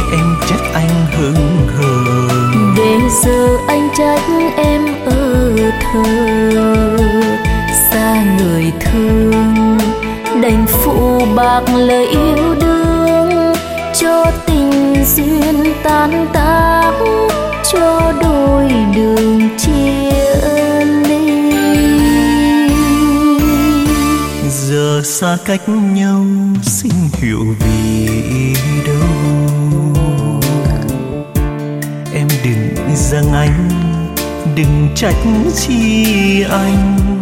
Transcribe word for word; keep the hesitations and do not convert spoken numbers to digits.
em trách anh hững hờ. Để giờ anh trách em ở thờ, xa người thương đành phụ bạc lời yêu đương, cho tình duyên tan tác, cho đôi đường chia ly. Giờ xa cách nhau xin hiểu vì đâu, em đừng giận anh, đừng trách chi anh.